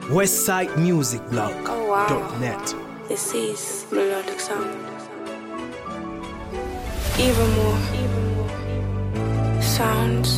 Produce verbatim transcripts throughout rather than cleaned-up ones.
westside music blog dot net. Oh, wow. This is melodic sound. Even more, even more sounds.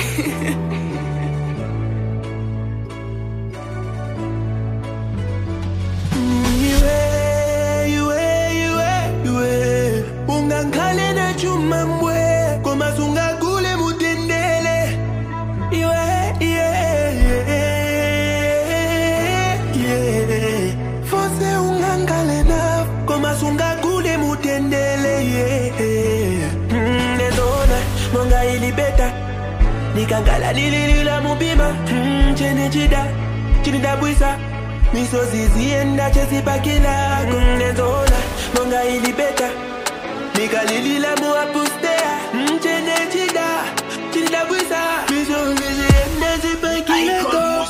Nikangala nililila mubima Chene chida, chinida buisa Miso zizi enda chesi pakila Kundezona, monga ili beta Nikalilila muapustea Chene chida, chinida buisa Miso zizi enda chesi pakila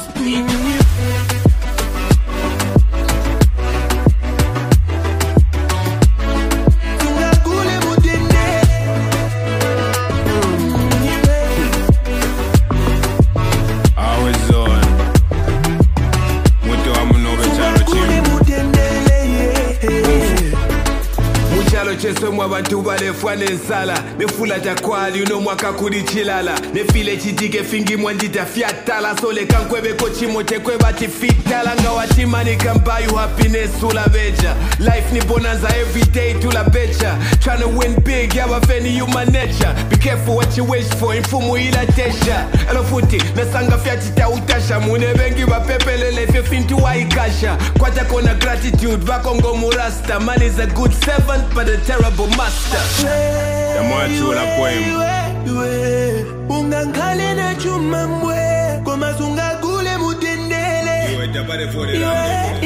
Cheso mwa bantu balefwa nensala Nefula jakwali uno mwaka kuri chilala Nefile chitike fingi mwanjita fiatala Sole kankwebe kochimo chekwe bati fitala Nga watimani can buy you happiness ula beja Life ni bonanza everyday tula becha Tryna win big yawa feni human nature Be careful what you wish for infumu ila tesha Elo futi nesanga fiatita utasha Mune bengi bapepelele fe fintu wa ikasha Kwata kona gratitude bakongo murasta Man is a good servant but a terrible master. Yamachu la poem. Ungangale na chuma mwe Koma sunga gule mutendele Iwe tapare for the land.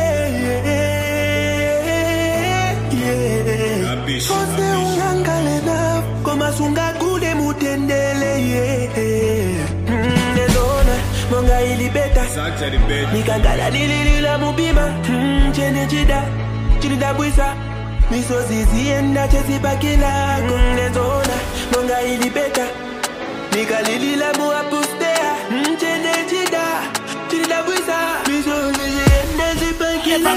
Kose ungangale na Koma sunga gule mutendele Nezona Monga ili beta Nikangala nililila mubima Chene chida Chinida buisa Miso zizi enda chesi pakila Kundezona Monga ili beta Nikalilila muapustea Chene chida Chinida buisa Miso zizi enda chesi pakila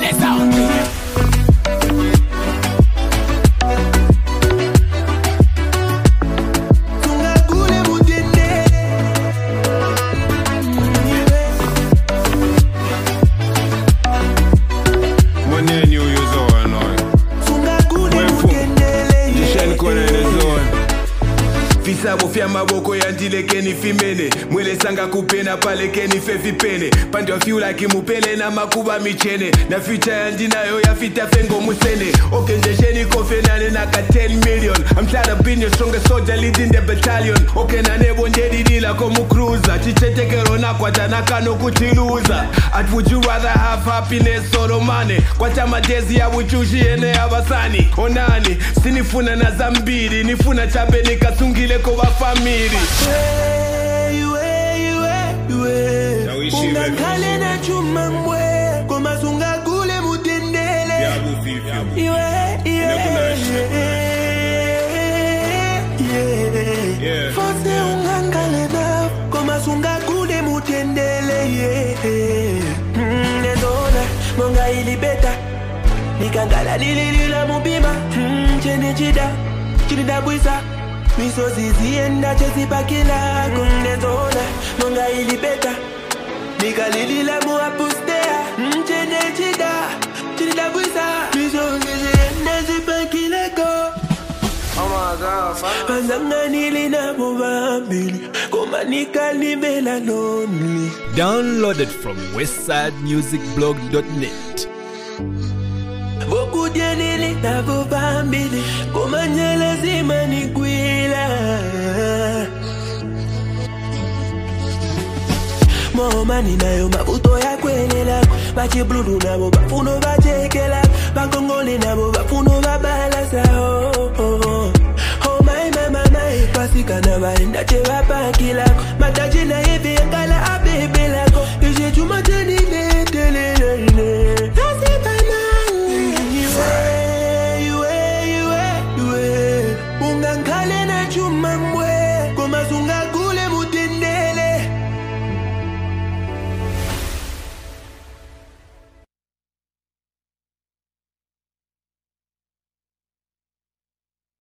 Fisabo fya maboko yandile keni fimene Mwele sanga kupena pale keni fe vipene Pande wa fiula kimupele na makuba michene Na future yandinayo ya fita fengo musene Oke njesheni kofenane na ka ten million I'm tryna be your strongest soldier leading the battalion Oke na nebo njedi dila komu cruiser Chichete kero na kwa tanaka no kutiluza At would you rather have happiness or money Kwa chama dezi ya wuchushi ene abasani Onani, sinifuna na zambiri Nifuna chabe nikasungile kwa family Ungangale na chuma mwe Koma sunga gule mutendele Iwe, iwe Fose ungangale na Koma sunga gule mutendele Nezona Monga ili beta Nikangala nililila mubima Chene chida Chinida buisa Miso zizi enda chesi pakila Kundezona Monga ili beta Nikalilila muapustea Chene chida Chinida buisa Miso zizi enda chesi pakila go Oh my God, fam. Pazanga nilina mubambili Koma nikalibela lonely. Downloaded from westside music blog dot net. Boku dianili na bubambili Koma nyele zima ni gwila Momani na yo mabuto ya kwele lako Bachi bludu na bo bafuno bacheke lako Bakongoli na bo bafuno babalasa oh, oh, oh. Oh my mama na ipasika na baenda chewa paki lako Mataji na hivi ngala abebe lako Ishe chuma teni le tele le le